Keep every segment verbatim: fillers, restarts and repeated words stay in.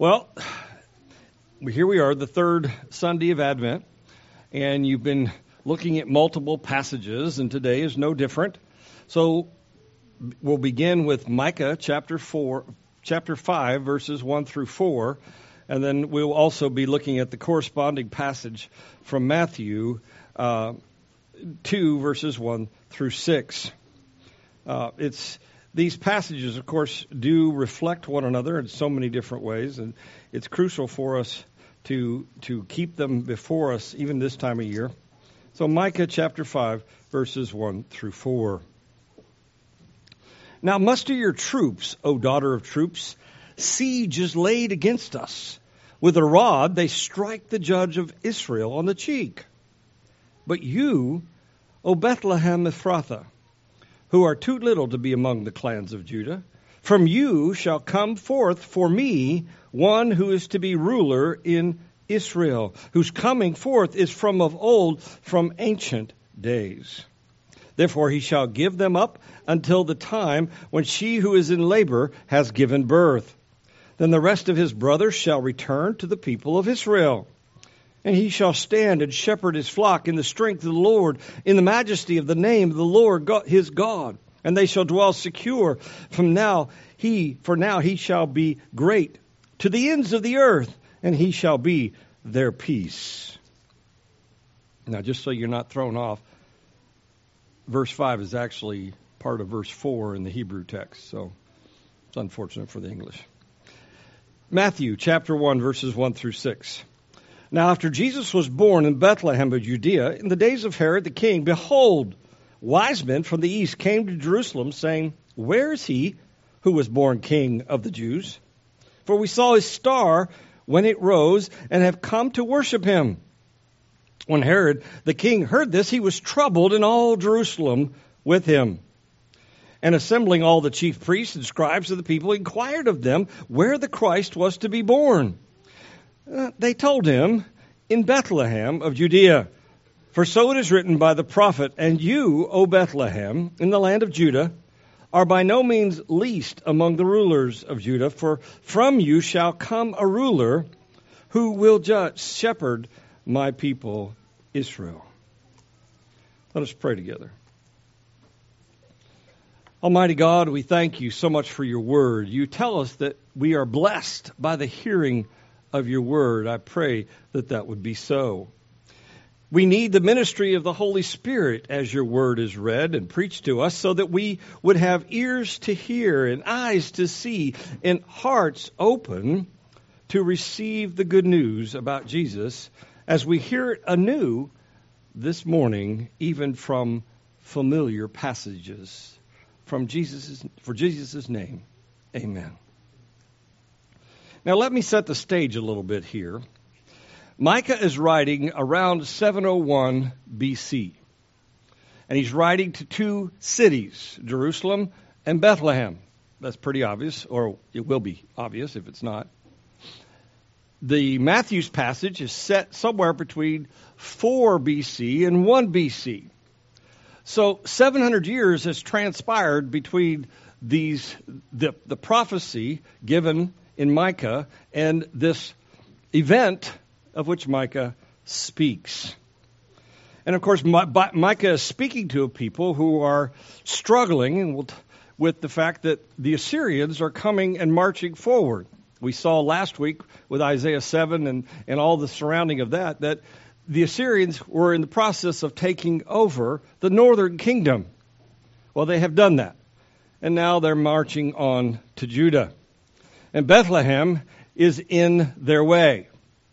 Well, here we are, the third Sunday of Advent, and you've been looking at multiple passages, and today is no different. So we'll begin with Micah chapter four, chapter five, verses one through four, and then we'll also be looking at the corresponding passage from Matthew uh, two, verses one through six. Uh, it's These passages, of course, do reflect one another in so many different ways, and it's crucial for us to to keep them before us even this time of year. So Micah chapter five, verses one through four. Now muster your troops, O daughter of troops. Siege is laid against us. With a rod they strike the judge of Israel on the cheek. But you, O Bethlehem Ephrathah, who are too little to be among the clans of Judah, from you shall come forth for me one who is to be ruler in Israel, whose coming forth is from of old, from ancient days. Therefore he shall give them up until the time when she who is in labor has given birth. Then the rest of his brothers shall return to the people of Israel. And he shall stand and shepherd his flock in the strength of the Lord, in the majesty of the name of the Lord God, his God. And they shall dwell secure. From now he, for now he shall be great to the ends of the earth, and he shall be their peace. Now, just so you're not thrown off, verse five is actually part of verse four in the Hebrew text, so it's unfortunate for the English. Matthew chapter one, verses one through six. Now after Jesus was born in Bethlehem of Judea, in the days of Herod the king, behold, wise men from the east came to Jerusalem, saying, Where is he who was born king of the Jews? For we saw his star when it rose, and have come to worship him. When Herod the king heard this, he was troubled, and all Jerusalem with him. And assembling all the chief priests and scribes of the people, inquired of them where the Christ was to be born. Uh, they told him, in Bethlehem of Judea. For so it is written by the prophet, And you, O Bethlehem, in the land of Judah, are by no means least among the rulers of Judah, for from you shall come a ruler who will judge, shepherd my people Israel. Let us pray together. Almighty God, we thank you so much for your word. You tell us that we are blessed by the hearing of your word. I pray that that would be so. We need the ministry of the Holy Spirit as your word is read and preached to us, so that we would have ears to hear and eyes to see and hearts open to receive the good news about Jesus as we hear it anew this morning, even from familiar passages. From Jesus, for Jesus' name, amen. Now let me set the stage a little bit here. Micah is writing around seven oh one B C. And he's writing to two cities, Jerusalem and Bethlehem. That's pretty obvious, or it will be obvious if it's not. The Matthew's passage is set somewhere between four B C and one B C. So seven hundred years has transpired between these the, the prophecy given in Micah and this event of which Micah speaks. And of course, Micah is speaking to a people who are struggling with the fact that the Assyrians are coming and marching forward. We saw last week with Isaiah seven and, and all the surrounding of that, that the Assyrians were in the process of taking over the northern kingdom. Well, they have done that. And now they're marching on to Judah. And Bethlehem is in their way.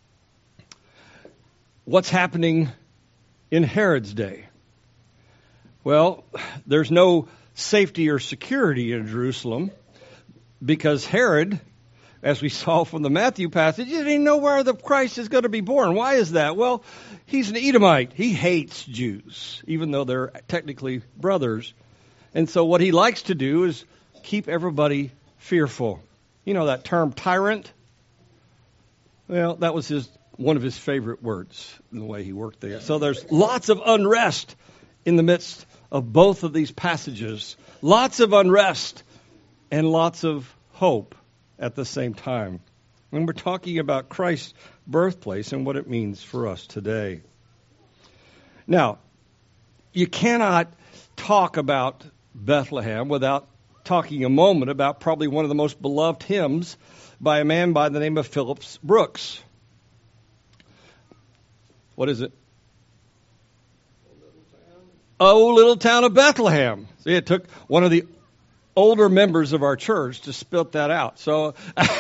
What's happening in Herod's day? Well, there's no safety or security in Jerusalem because Herod, as we saw from the Matthew passage, he didn't know where the Christ is going to be born. Why is that? Well, he's an Edomite. He hates Jews, even though they're technically brothers. And so what he likes to do is keep everybody fearful. You know that term tyrant? Well, that was his one of his favorite words in the way he worked there. So there's lots of unrest in the midst of both of these passages. Lots of unrest and lots of hope at the same time. when we're talking about Christ's birthplace and what it means for us today. Now, you cannot talk about Bethlehem without talking a moment about probably one of the most beloved hymns by a man by the name of Phillips Brooks. What is it? Oh, little town of Bethlehem. See, it took one of the older members of our church to spit that out. So,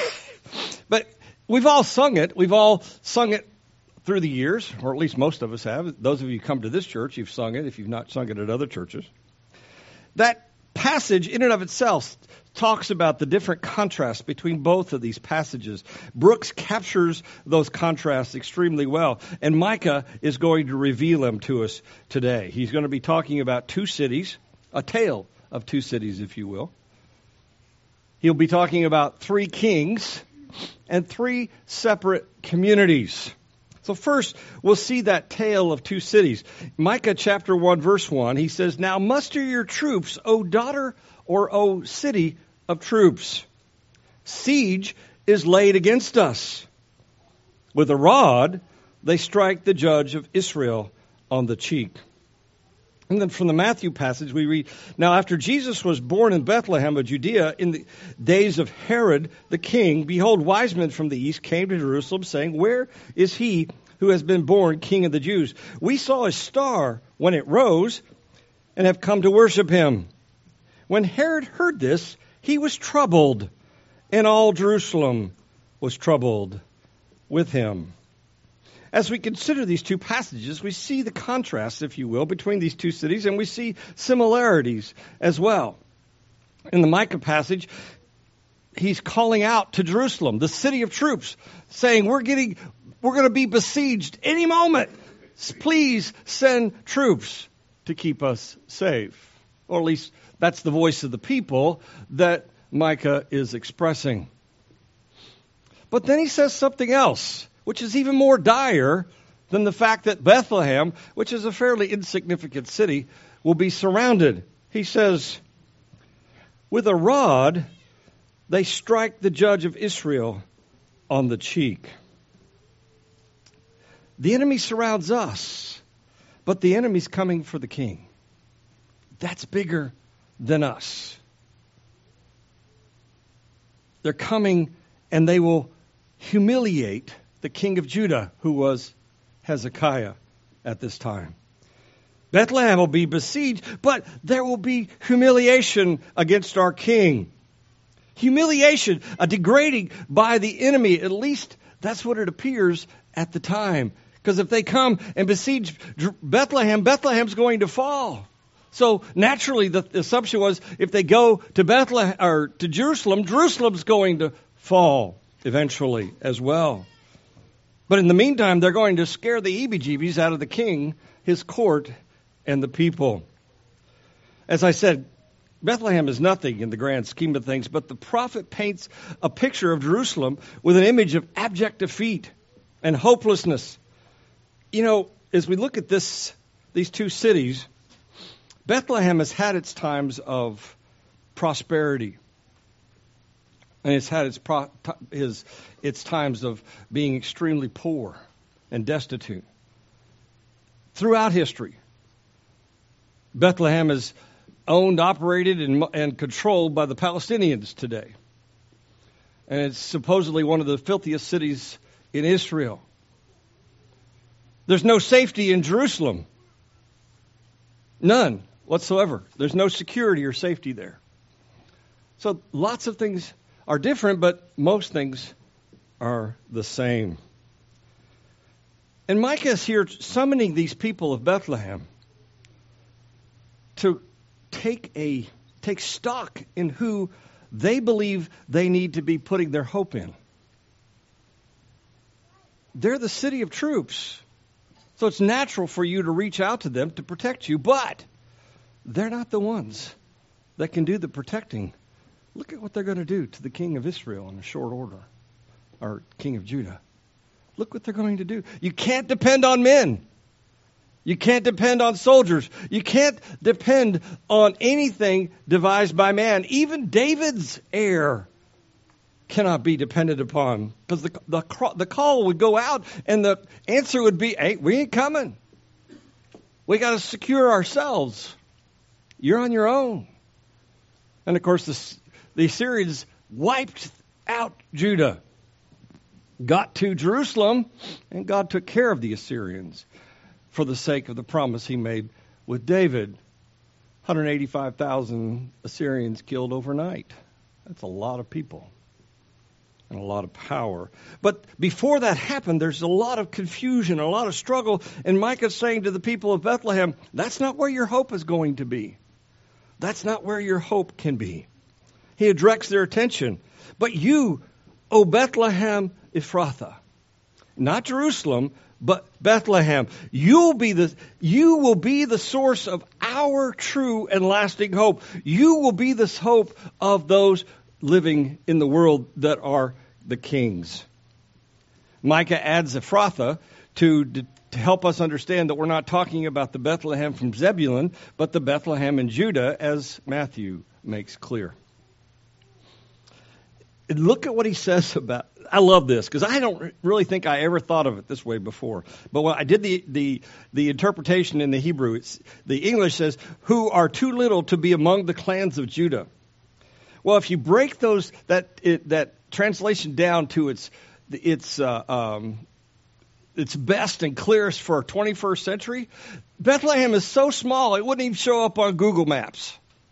but we've all sung it. We've all sung it through the years, or at least most of us have. Those of you who come to this church, you've sung it if you've not sung it at other churches. That passage in and of itself talks about the different contrasts between both of these passages. Brooks captures those contrasts extremely well, and Micah is going to reveal them to us today. He's going to be talking about two cities, a tale of two cities, if you will. He'll be talking about three kings and three separate communities. So first, we'll see that tale of two cities. Micah chapter one, verse one, he says, "Now muster your troops, O daughter or O city of troops. Siege is laid against us. With a rod, they strike the judge of Israel on the cheek." And then from the Matthew passage, we read, "Now after Jesus was born in Bethlehem of Judea in the days of Herod the king, behold, wise men from the east came to Jerusalem, saying, 'Where is he who has been born King of the Jews? We saw a star when it rose and have come to worship him.' When Herod heard this, he was troubled, and all Jerusalem was troubled with him." As we consider these two passages, we see the contrast, if you will, between these two cities, and we see similarities as well. In the Micah passage, he's calling out to Jerusalem, the city of troops, saying, we're getting, we're going to be besieged any moment. Please send troops to keep us safe. Or at least that's the voice of the people that Micah is expressing. But then he says something else, which is even more dire than the fact that Bethlehem, which is a fairly insignificant city, will be surrounded. He says, "With a rod, they strike the judge of Israel on the cheek." The enemy surrounds us, but the enemy's coming for the king. That's bigger than us. They're coming and they will humiliate the king of Judah, who was Hezekiah at this time. Bethlehem will be besieged, but there will be humiliation against our king. Humiliation, a degrading by the enemy. At least that's what it appears at the time. Because if they come and besiege Bethlehem, Bethlehem's going to fall. So naturally, the assumption was if they go to Bethlehem or to Jerusalem, Jerusalem's going to fall eventually as well. But in the meantime, they're going to scare the heebie-jeebies out of the king, his court, and the people. As I said, Bethlehem is nothing in the grand scheme of things, but the prophet paints a picture of Jerusalem with an image of abject defeat and hopelessness. You know, as we look at this, these two cities, Bethlehem has had its times of prosperity. And it's had its, pro, his, its times of being extremely poor and destitute. Throughout history, Bethlehem is owned, operated, and, and controlled by the Palestinians today. And it's supposedly one of the filthiest cities in Israel. There's no safety in Jerusalem. None whatsoever. There's no security or safety there. So lots of things are different, but most things are the same. And Micah is here summoning these people of Bethlehem to take a take stock in who they believe they need to be putting their hope in. They're the city of troops. So it's natural for you to reach out to them to protect you, but they're not the ones that can do the protecting. Look at what they're going to do to the king of Israel in a short order, or king of Judah. Look what they're going to do. You can't depend on men. You can't depend on soldiers. You can't depend on anything devised by man. Even David's heir cannot be depended upon. Because the, the, the call would go out and the answer would be, hey, we ain't coming. We got to secure ourselves. You're on your own. And of course, the, the Assyrians wiped out Judah, got to Jerusalem, and God took care of the Assyrians for the sake of the promise he made with David. one hundred eighty-five thousand Assyrians killed overnight. That's a lot of people and a lot of power. But before that happened, there's a lot of confusion, a lot of struggle. And Micah's saying to the people of Bethlehem, that's not where your hope is going to be. That's not where your hope can be. He directs their attention. But you, O Bethlehem Ephrathah, not Jerusalem, but Bethlehem, you'll be the, you will be the source of our true and lasting hope. You will be the hope of those living in the world that are the kings. Micah adds Ephrathah to, to help us understand that we're not talking about the Bethlehem from Zebulun, but the Bethlehem in Judah, as Matthew makes clear. And look at what he says about, I love this, because I don't really think I ever thought of it this way before. But when I did the, the, the interpretation in the Hebrew, it's, the English says, who are too little to be among the clans of Judah. Well, if you break those that it, that translation down to its its uh, um, its best and clearest for twenty-first century, Bethlehem is so small it wouldn't even show up on Google Maps.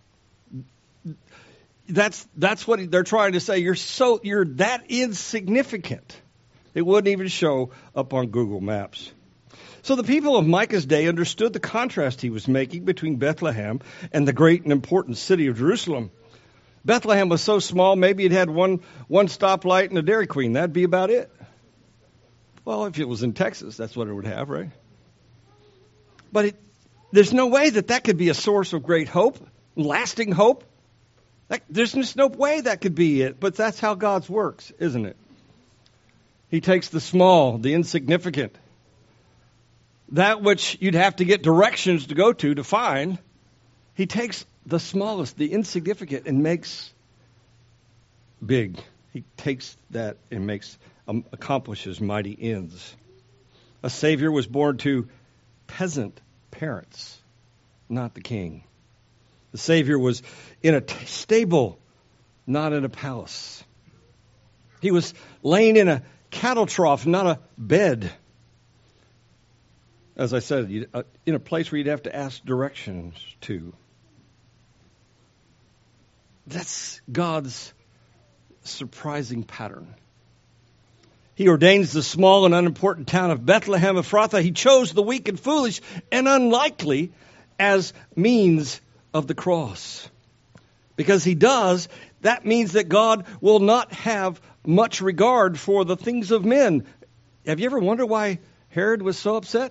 That's that's what they're trying to say. You're so you're that insignificant. It wouldn't even show up on Google Maps. So the people of Micah's day understood the contrast he was making between Bethlehem and the great and important city of Jerusalem. Bethlehem was so small, maybe it had one one stoplight and a Dairy Queen. That'd be about it. Well, if it was in Texas, that's what it would have, right? But it, there's no way that that could be a source of great hope, lasting hope. That, there's just no way that could be it. But that's how God's works, isn't it? He takes the small, the insignificant, that which you'd have to get directions to go to to find. He takes the smallest, the insignificant, and makes big. He takes that and makes um, accomplishes mighty ends. A Savior was born to peasant parents, not the king. The Savior was in a t- stable, not in a palace. He was laying in a cattle trough, not a bed. As I said, you, uh, in a place where you'd have to ask directions to. That's God's surprising pattern. He ordains the small and unimportant town of Bethlehem Ephrathah. He chose the weak and foolish and unlikely as means of the cross. Because he does, that means that God will not have much regard for the things of men. Have you ever wondered why Herod was so upset?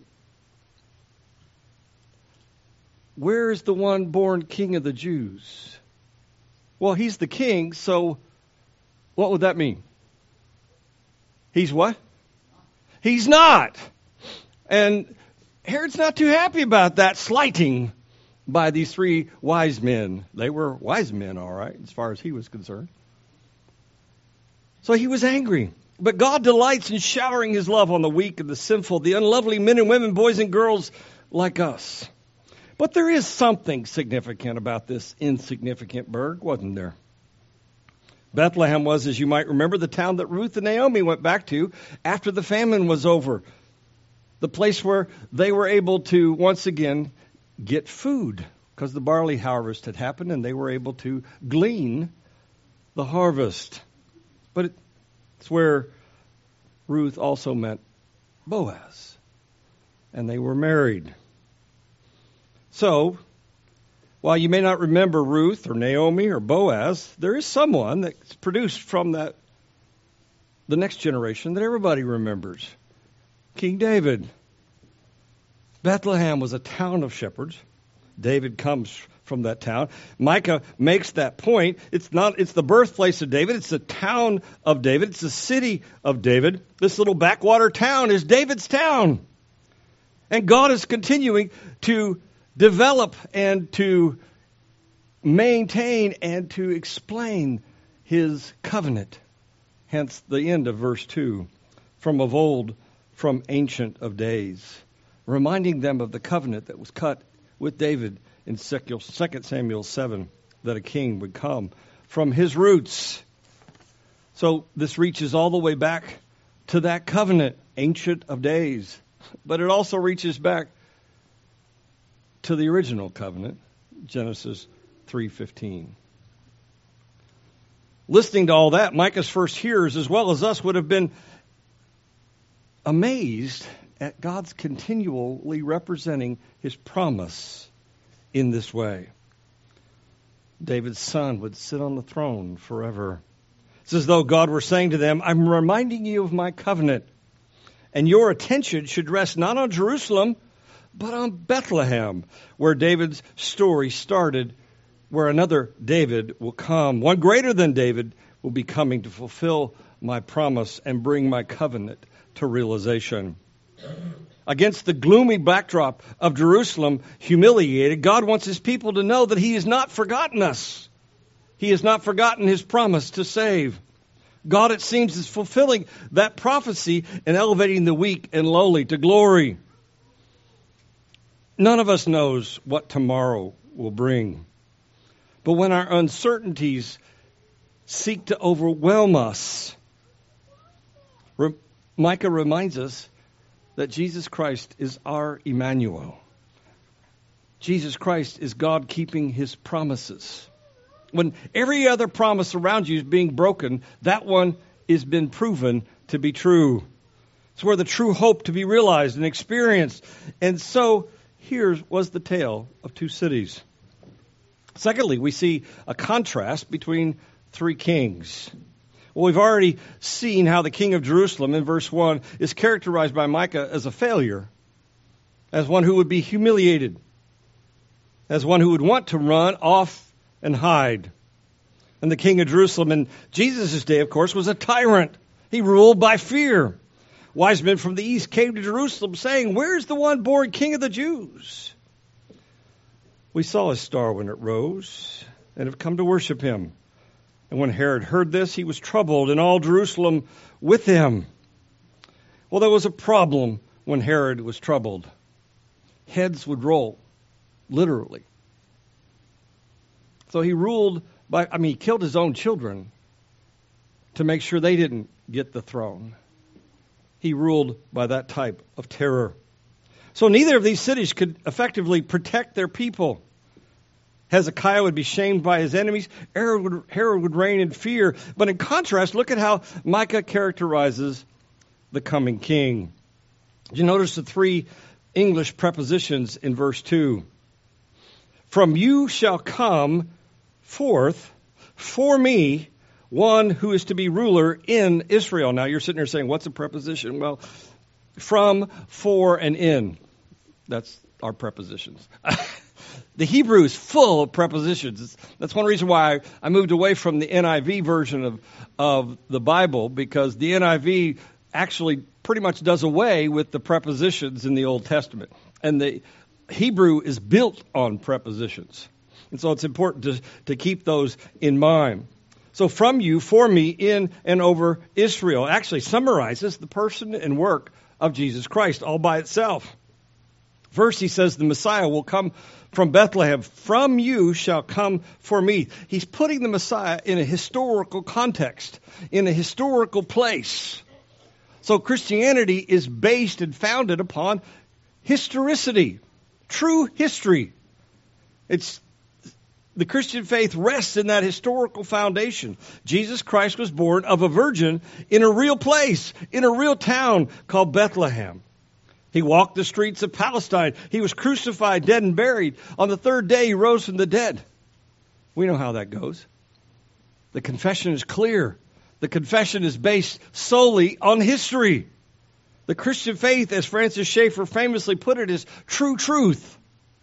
Where is the one born king of the Jews? Well, he's the king, so what would that mean? He's what? He's not. And Herod's not too happy about that slighting by these three wise men. They were wise men, all right, as far as he was concerned. So he was angry. But God delights in showering his love on the weak and the sinful, the unlovely men and women, boys and girls like us. But there is something significant about this insignificant burg, wasn't there? Bethlehem was, as you might remember, the town that Ruth and Naomi went back to after the famine was over. The place where they were able to, once again, get food because the barley harvest had happened and they were able to glean the harvest. But it's where Ruth also met Boaz, and they were married. So, while you may not remember Ruth or Naomi or Boaz, there is someone that's produced from that the next generation that everybody remembers. King David. Bethlehem was a town of shepherds. David comes from that town. Micah makes that point. It's not it's the birthplace of David, it's the town of David, it's the city of David. This little backwater town is David's town. And God is continuing to develop and to maintain and to explain his covenant. Hence the end of verse two. From of old, from ancient of days. Reminding them of the covenant that was cut with David in Second Samuel seven, that a king would come from his roots. So this reaches all the way back to that covenant, ancient of days. But it also reaches back to the original covenant, Genesis three fifteen. Listening to all that, Micah's first hearers, as well as us, would have been amazed at God's continually representing his promise in this way. David's son would sit on the throne forever. It's as though God were saying to them, I'm reminding you of my covenant, and your attention should rest not on Jerusalem, but on Bethlehem, where David's story started, where another David will come. One greater than David will be coming to fulfill my promise and bring my covenant to realization. Against the gloomy backdrop of Jerusalem humiliated, God wants his people to know that he has not forgotten us. He has not forgotten his promise to save. God, it seems, is fulfilling that prophecy and elevating the weak and lowly to glory. None of us knows what tomorrow will bring. But when our uncertainties seek to overwhelm us, Micah reminds us that Jesus Christ is our Emmanuel. Jesus Christ is God keeping his promises. When every other promise around you is being broken, that one has been proven to be true. It's where the true hope to be realized and experienced. And so here was the tale of two cities. Secondly, we see a contrast between three kings. Well, we've already seen how the king of Jerusalem in verse one is characterized by Micah as a failure, as one who would be humiliated, as one who would want to run off and hide. And the king of Jerusalem in Jesus' day, of course, was a tyrant. He ruled by fear. Wise men from the east came to Jerusalem saying, "Where's the one born king of the Jews?" We saw his star when it rose and have come to worship him. And when Herod heard this, he was troubled, and all Jerusalem with him. Well, there was a problem when Herod was troubled. Heads would roll, literally. So he ruled by, I mean, he killed his own children to make sure they didn't get the throne. He ruled by that type of terror. So neither of these cities could effectively protect their people. Hezekiah would be shamed by his enemies. Herod would, Herod would reign in fear. But in contrast, look at how Micah characterizes the coming king. Did you notice the three English prepositions in verse two? From you shall come forth for me one who is to be ruler in Israel. Now you're sitting there saying, what's a preposition? Well, from, for, and in. That's our prepositions. The Hebrew is full of prepositions. That's one reason why I moved away from the N I V version of, of the Bible, because the N I V actually pretty much does away with the prepositions in the Old Testament. And the Hebrew is built on prepositions. And so it's important to, to keep those in mind. So from you, for me, in and over Israel actually summarizes the person and work of Jesus Christ all by itself. First, he says the Messiah will come from Bethlehem. From you shall come for me. He's putting the Messiah in a historical context, in a historical place. So Christianity is based and founded upon historicity, true history. It's the Christian faith rests in that historical foundation. Jesus Christ was born of a virgin in a real place, in a real town called Bethlehem. He walked the streets of Palestine. He was crucified, dead, and buried. On the third day, he rose from the dead. We know how that goes. The confession is clear. The confession is based solely on history. The Christian faith, as Francis Schaeffer famously put it, is true truth.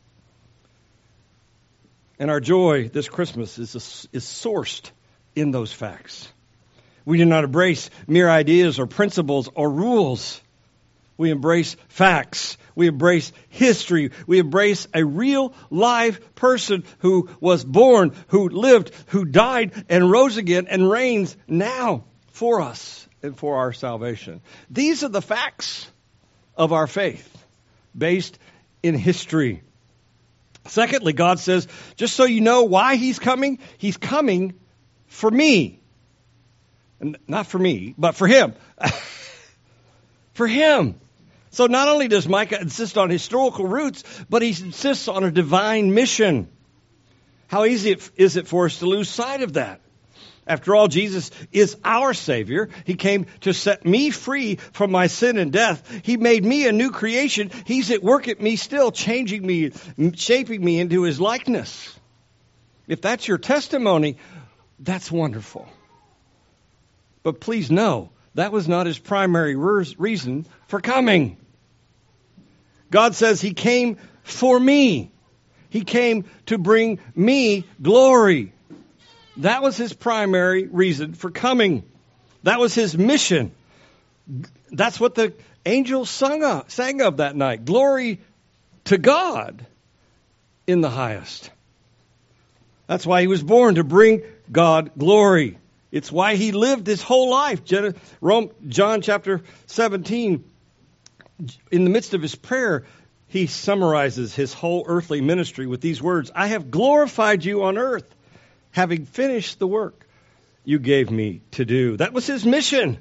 And our joy this Christmas is, is sourced in those facts. We do not embrace mere ideas or principles or rules. We embrace facts. We embrace history. We embrace a real live person who was born, who lived, who died, and rose again, and reigns now for us and for our salvation. These are the facts of our faith, based in history. Secondly, God says, just so you know why He's coming, He's coming for me. And not for me, but for Him. For Him. So not only does Micah insist on historical roots, but he insists on a divine mission. How easy is it for us to lose sight of that? After all, Jesus is our Savior. He came to set me free from my sin and death. He made me a new creation. He's at work at me still, changing me, shaping me into His likeness. If that's your testimony, that's wonderful. But please know, that was not His primary reason for coming. God says He came for me. He came to bring me glory. That was His primary reason for coming. That was His mission. That's what the angels sung of, sang of that night. Glory to God in the highest. That's why He was born, to bring God glory. It's why He lived His whole life. John chapter seventeen, in the midst of His prayer, He summarizes His whole earthly ministry with these words: I have glorified you on earth, having finished the work you gave me to do. That was His mission,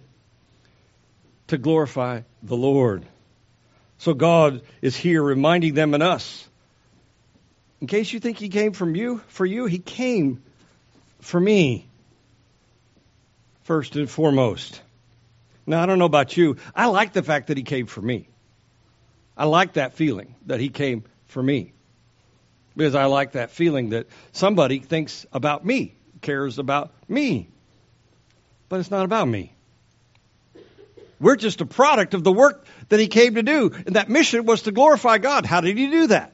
to glorify the Lord. So God is here reminding them and us. In case you think He came from you, for you, He came for me, first and foremost. Now, I don't know about you. I like the fact that He came for me. I like that feeling that He came for me. Because I like that feeling that somebody thinks about me, cares about me. But it's not about me. We're just a product of the work that He came to do. And that mission was to glorify God. How did He do that?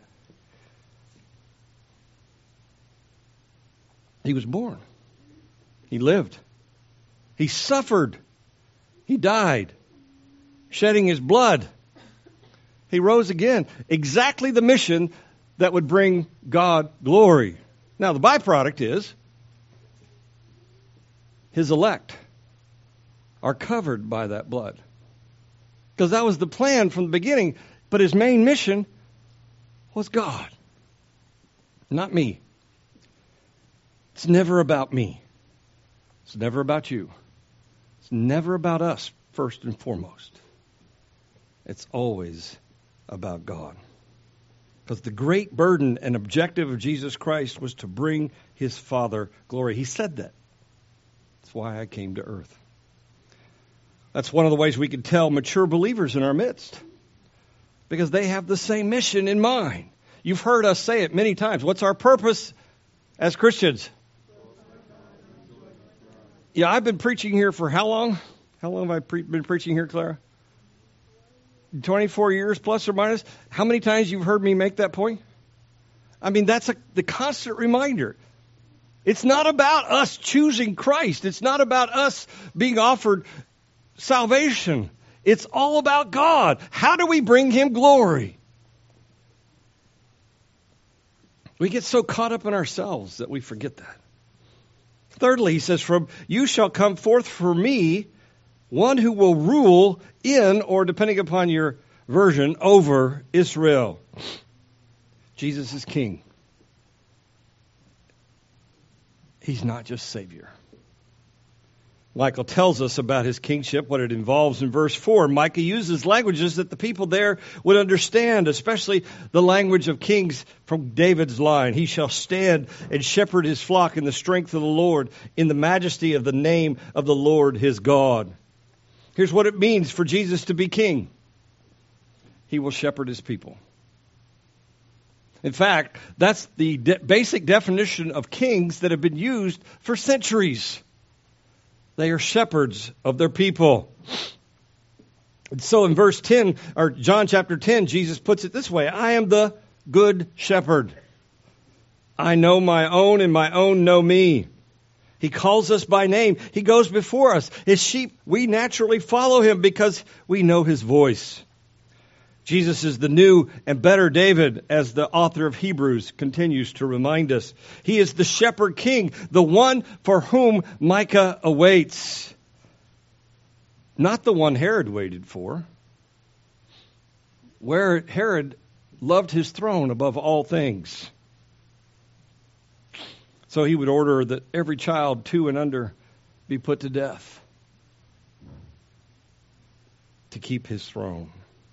He was born. He lived. He suffered. He died, shedding His blood. He rose again. Exactly the mission that would bring God glory. Now, the byproduct is His elect are covered by that blood. Because that was the plan from the beginning. But His main mission was God, not me. It's never about me. It's never about you. It's never about us, first and foremost. It's always about God. Because the great burden and objective of Jesus Christ was to bring His Father glory. He said that. That's why I came to earth. That's one of the ways we can tell mature believers in our midst. Because they have the same mission in mind. You've heard us say it many times. What's our purpose as Christians? Yeah, I've been preaching here for how long? How long have I pre- been preaching here, Clara? twenty-four years, plus or minus. How many times you've heard me make that point? I mean, that's a, the constant reminder. It's not about us choosing Christ. It's not about us being offered salvation. It's all about God. How do we bring Him glory? We get so caught up in ourselves that we forget that. Thirdly, He says, "From you shall come forth for me one who will rule in," or depending upon your version, over Israel. Jesus is King. He's not just Savior. Michael tells us about His kingship, what it involves in verse four. Micah uses languages that the people there would understand, especially the language of kings from David's line. He shall stand and shepherd His flock in the strength of the Lord, in the majesty of the name of the Lord his God. Here's what it means for Jesus to be king. He will shepherd His people. In fact, that's the de- basic definition of kings that have been used for centuries. They are shepherds of their people. And so in verse ten, or John chapter ten, Jesus puts it this way: I am the good shepherd. I know my own, and my own know me. He calls us by name. He goes before us. His sheep, we naturally follow Him because we know His voice. Jesus is the new and better David, as the author of Hebrews continues to remind us. He is the shepherd king, the one for whom Micah awaits. Not the one Herod waited for, where Herod loved his throne above all things. So he would order that every child two and under be put to death to keep his throne.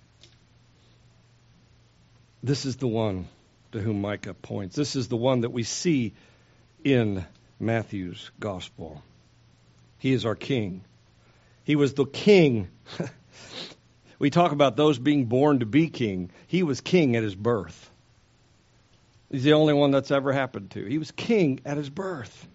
This is the one to whom Micah points. This is the one that we see in Matthew's gospel. He is our king. He was the king. We talk about those being born to be king. He was king at his birth. He's the only one that's ever happened to. He was king at his birth.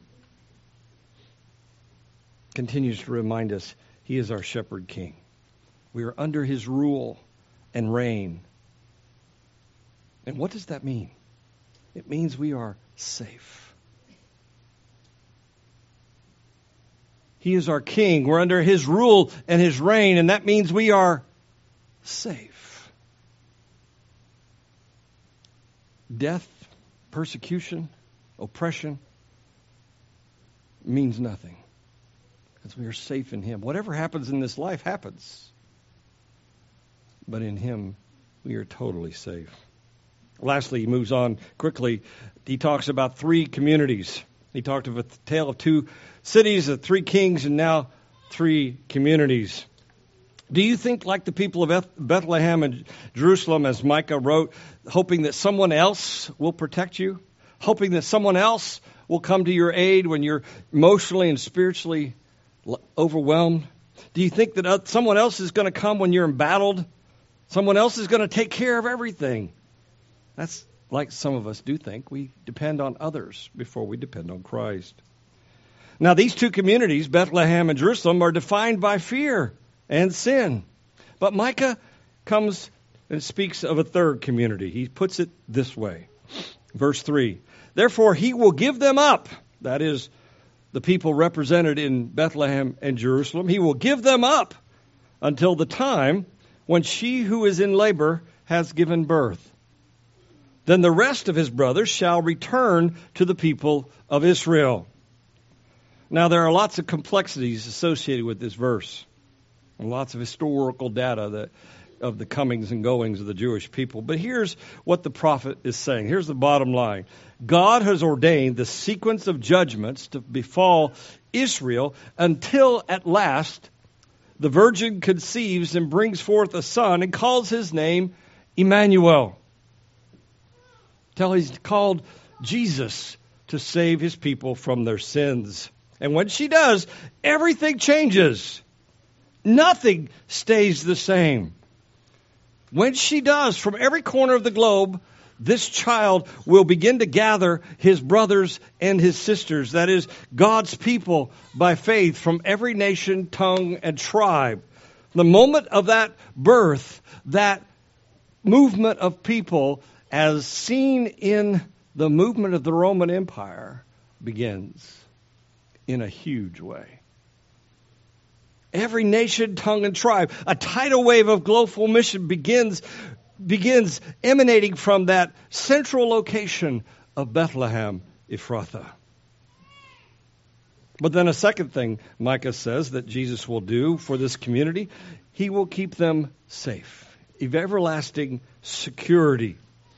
Continues to remind us he is our shepherd king. We are under his rule and reign. And what does that mean? It means we are safe. He is our king. We're under his rule and his reign, and that means we are safe. Death, persecution, oppression means nothing, because we are safe in him. Whatever happens in this life happens, but in him we are totally safe. Lastly, he moves on quickly. He talks about three communities. He talked of a tale of two cities, of three kings, and now three communities. Do you think like the people of Bethlehem and Jerusalem, as Micah wrote, hoping that someone else will protect you? Hoping that someone else will come to your aid when you're emotionally and spiritually overwhelmed? Do you think that someone else is going to come when you're embattled? Someone else is going to take care of everything? That's like some of us do think. We depend on others before we depend on Christ. Now, these two communities, Bethlehem and Jerusalem, are defined by fear and sin. But Micah comes and speaks of a third community. He puts it this way. Verse three, therefore he will give them up. That is, the people represented in Bethlehem and Jerusalem. He will give them up until the time when she who is in labor has given birth. Then the rest of his brothers shall return to the people of Israel. Now, there are lots of complexities associated with this verse, and lots of historical data that, of the comings and goings of the Jewish people. But here's what the prophet is saying. Here's the bottom line. God has ordained the sequence of judgments to befall Israel until at last the virgin conceives and brings forth a son and calls his name Emmanuel. Till he's called Jesus to save his people from their sins. And when she does, everything changes. Nothing stays the same. When she does, from every corner of the globe, this child will begin to gather his brothers and his sisters, that is, God's people by faith from every nation, tongue, and tribe. The moment of that birth, that movement of people, as seen in the movement of the Roman Empire, begins in a huge way. Every nation, tongue, and tribe, a tidal wave of global mission begins begins emanating from that central location of Bethlehem, Ephrathah. But then a second thing Micah says that Jesus will do for this community, he will keep them safe, everlasting security.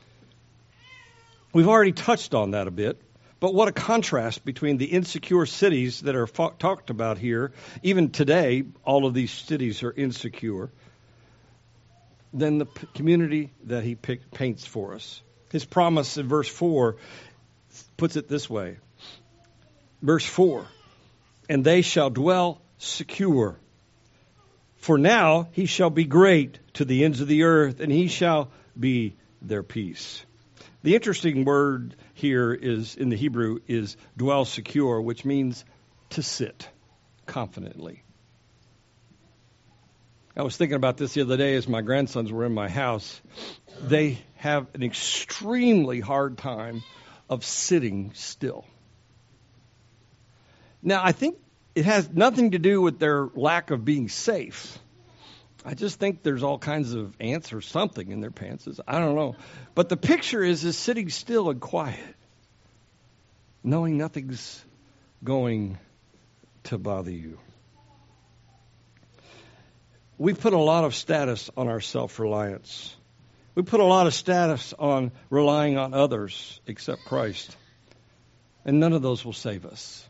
We've already touched on that a bit, but what a contrast between the insecure cities that are fo- talked about here. Even today, all of these cities are insecure. Then the p- community that he pick, paints for us. His promise in verse four puts it this way. Verse four, and they shall dwell secure. For now he shall be great to the ends of the earth, and he shall be their peace. The interesting word here is in the Hebrew is dwell secure, which means to sit confidently. I was thinking about this the other day as my grandsons were in my house. They have an extremely hard time of sitting still. Now, I think it has nothing to do with their lack of being safe. I just think there's all kinds of ants or something in their pants. I don't know. But the picture is, is sitting still and quiet, knowing nothing's going to bother you. We put a lot of status on our self-reliance. We put a lot of status on relying on others except Christ. And none of those will save us.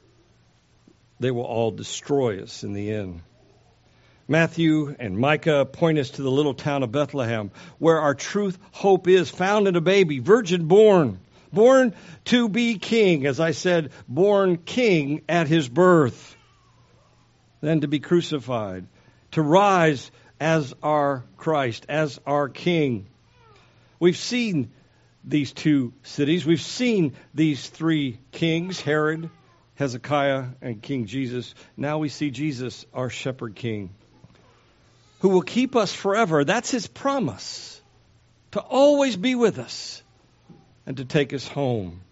They will all destroy us in the end. Matthew and Micah point us to the little town of Bethlehem, where our truth hope is found in a baby, virgin born, born to be king, as I said, born king at his birth, then to be crucified, to rise as our Christ, as our king. We've seen these two cities. We've seen these three kings, Herod, Hezekiah, and King Jesus. Now we see Jesus, our shepherd king, who will keep us forever. That's his promise, to always be with us and to take us home.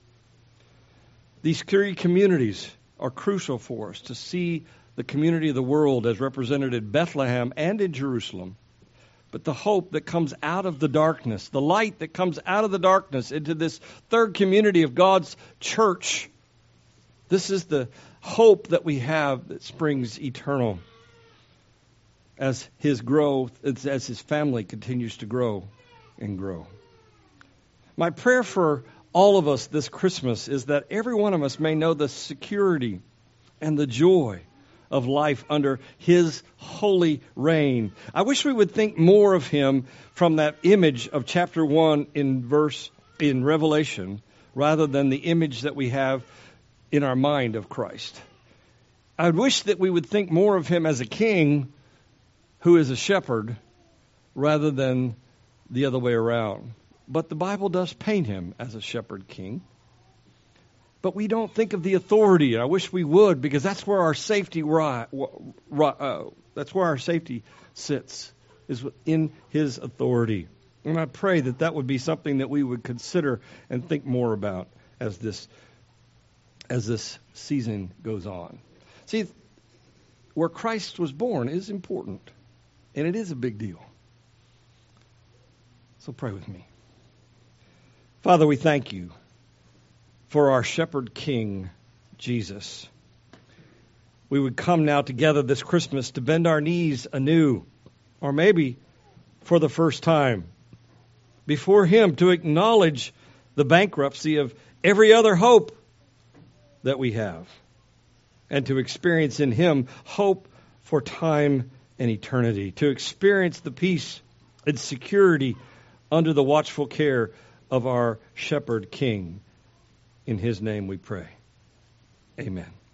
These three communities are crucial for us to see the community of the world as represented in Bethlehem and in Jerusalem. But the hope that comes out of the darkness, the light that comes out of the darkness into this third community of God's church, this is the hope that we have that springs eternal as his growth, as his family continues to grow and grow. My prayer for all of us this Christmas is that every one of us may know the security and the joy of life under his holy reign. I wish we would think more of him from that image of chapter one in verse in Revelation rather than the image that we have in our mind of Christ. I wish that we would think more of him as a king who is a shepherd rather than the other way around. But the Bible does paint him as a shepherd king. But we don't think of the authority. I wish we would, because that's where our safety ri- uh, that's where our safety sits, is in his authority. And I pray that that would be something that we would consider and think more about as this as this season goes on. See, where Christ was born is important, and it is a big deal. So pray with me. Father, we thank you for our shepherd king, Jesus. We would come now together this Christmas to bend our knees anew, or maybe for the first time, before him, to acknowledge the bankruptcy of every other hope that we have, and to experience in him hope for time and eternity, to experience the peace and security under the watchful care of our shepherd king. In his name we pray. Amen.